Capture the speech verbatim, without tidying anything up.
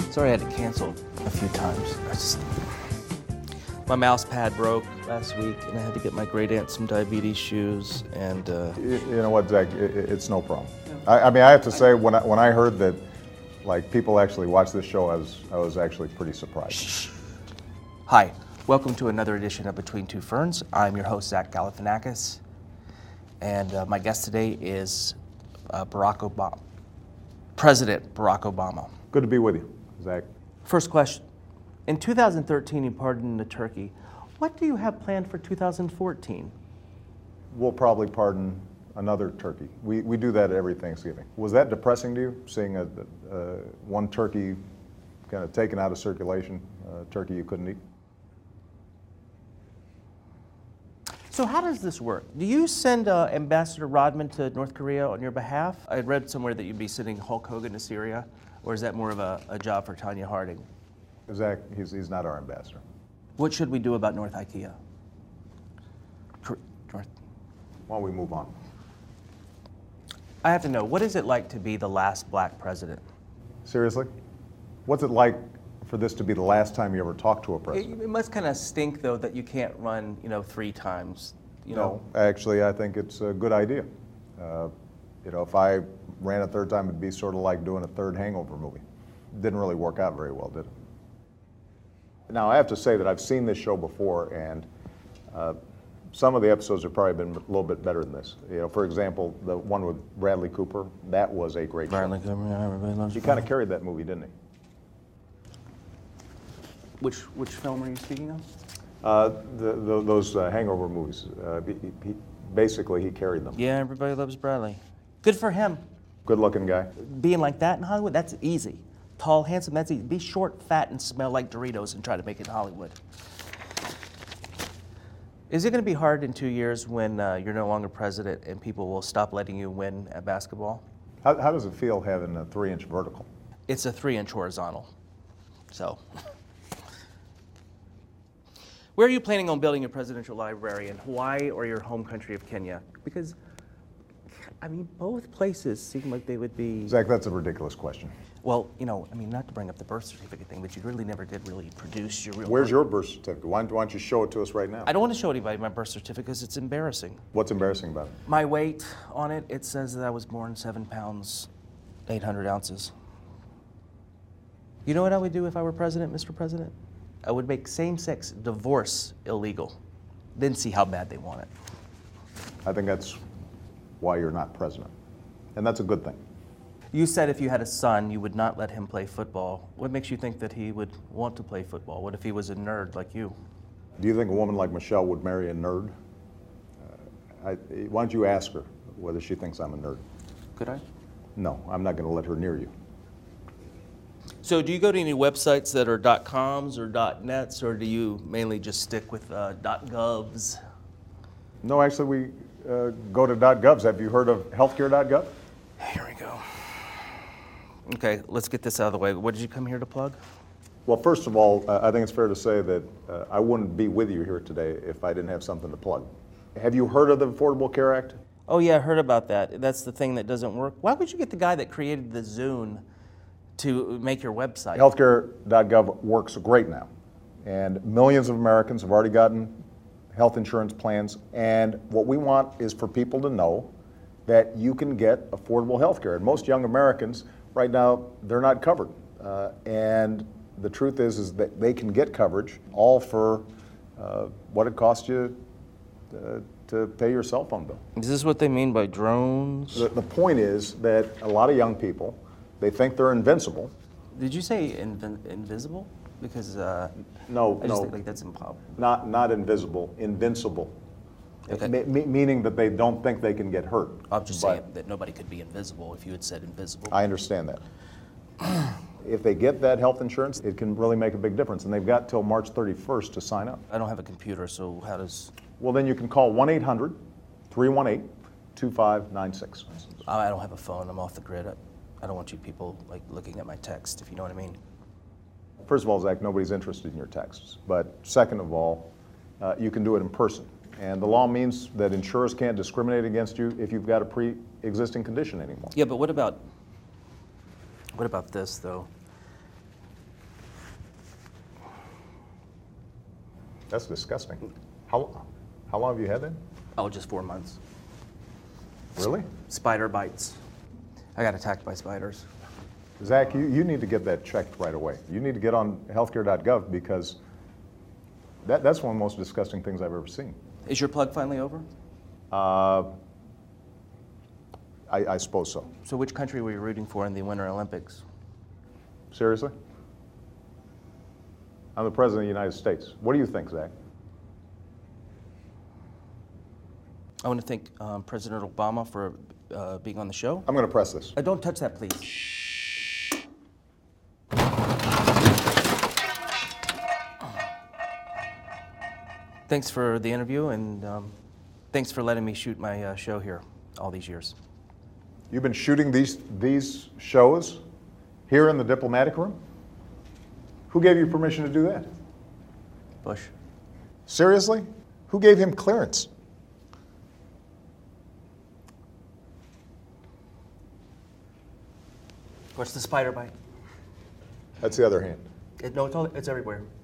Sorry I had to cancel a few times. I just, my mouse pad broke last week, and I had to get my great aunt some diabetes shoes, and uh, you, you know what, Zach? It, it's no problem. I, I mean, I have to say, when I, when I heard that, like, people actually watch this show, I was I was actually pretty surprised. Shh. Hi, welcome to another edition of Between Two Ferns. I'm your host, Zach Galifianakis, and uh, my guest today is uh, Barack Obama, President Barack Obama. Good to be with you, Zach. First question. In two thousand thirteen, you pardoned the turkey. What do you have planned for two thousand fourteen? We'll probably pardon another turkey. We, we do that every Thanksgiving. Was that depressing to you, seeing a, uh, one turkey kind of taken out of circulation, a turkey you couldn't eat? So how does this work? Do you send uh, Ambassador Rodman to North Korea on your behalf? I had read somewhere that you'd be sending Hulk Hogan to Syria, or is that more of a, a job for Tanya Harding? Zach, he's, he's not our ambassador. What should we do about North IKEA? Cor- North. Why don't we move on? I have to know, what is it like to be the last black president? Seriously? What's it like for this to be the last time you ever talked to a president? It, it must kind of stink, though, that you can't run, you know, three times. You know? No, actually, I think it's a good idea. Uh, you know, if I ran a third time, it'd be sort of like doing a third Hangover movie. Didn't really work out very well, did it? Now, I have to say that I've seen this show before, and uh, some of the episodes have probably been a little bit better than this. You know, for example, the one with Bradley Cooper, that was a great Bradley show. Cooper, yeah, everybody loves He kind of carried that movie, didn't he? Which which film are you speaking of? Uh, the, the, those uh, Hangover movies. Uh, he, he, basically, he carried them. Yeah, everybody loves Bradley. Good for him. Good-looking guy. Being like that in Hollywood, that's easy. Tall, handsome, that's easy. Be short, fat, and smell like Doritos and try to make it in Hollywood. Is it going to be hard in two years when uh, you're no longer president and people will stop letting you win at basketball? How, how does it feel having a three-inch vertical? It's a three-inch horizontal. So, where are you planning on building a presidential library, in Hawaii or your home country of Kenya? Because, I mean, both places seem like they would be... Zach, that's a ridiculous question. Well, you know, I mean, not to bring up the birth certificate thing, but you really never did really produce your real... Where's birth. your birth certificate? Why don't, why don't you show it to us right now? I don't want to show anybody my birth certificate because it's embarrassing. What's embarrassing about it? My weight on it, it says that I was born seven pounds, eight hundred ounces. You know what I would do if I were president, Mister President? I would make same-sex divorce illegal, then see how bad they want it. I think that's why you're not president. And that's a good thing. You said if you had a son, you would not let him play football. What makes you think that he would want to play football? What if he was a nerd like you? Do you think a woman like Michelle would marry a nerd? Uh, I, why don't you ask her whether she thinks I'm a nerd? Could I? No, I'm not going to let her near you. So do you go to any websites that are .coms or .nets, or do you mainly just stick with uh, .govs? No, actually, we uh, go to .govs. Have you heard of healthcare dot gov? Here we go. Okay, let's get this out of the way. What did you come here to plug? Well, first of all, uh, I think it's fair to say that uh, I wouldn't be with you here today if I didn't have something to plug. Have you heard of the Affordable Care Act? Oh yeah, I heard about that. That's the thing that doesn't work. Why would you get the guy that created the Zune to make your website? healthcare dot gov works great now, and millions of Americans have already gotten health insurance plans, and what we want is for people to know that you can get affordable health care. And most young Americans, right now, they're not covered. Uh, and the truth is, is that they can get coverage all for uh, what it costs you uh, to pay your cell phone bill. Is this what they mean by drones? The, the point is that a lot of young people, they think they're invincible. Did you say inv- invisible? Because uh, No, I just no, think like that's impossible. not, not invisible, invincible. Okay. Me- me- meaning that they don't think they can get hurt. I'm just But saying that nobody could be invisible if you had said invisible. I understand that. If they get that health insurance, it can really make a big difference, and they've got till March thirty-first to sign up. I don't have a computer, so how does... Well, then you can call one eight hundred, three one eight, two five nine six. I don't have a phone. I'm off the grid. I, I don't want you people like looking at my text, if you know what I mean. First of all, Zach, nobody's interested in your texts. But second of all, uh, you can do it in person. And the law means that insurers can't discriminate against you if you've got a pre-existing condition anymore. Yeah, but what about what about this though? That's disgusting. How, how long have you had that? Oh, just four months. Really? Spider bites. I got attacked by spiders. Zach, you, you need to get that checked right away. You need to get on healthcare dot gov because that, that's one of the most disgusting things I've ever seen. Is your plug finally over? Uh, I, I suppose so. So which country were you rooting for in the Winter Olympics? Seriously? I'm the President of the United States. What do you think, Zach? I want to thank um, President Obama for uh, being on the show. I'm going to press this. Uh, don't touch that, please. Thanks for the interview, and um, thanks for letting me shoot my uh, show here all these years. You've been shooting these, these shows here in the diplomatic room? Who gave you permission to do that? Bush. Seriously? Who gave him clearance? What's the spider bite? That's the other hand. It, no, it's, all, it's everywhere.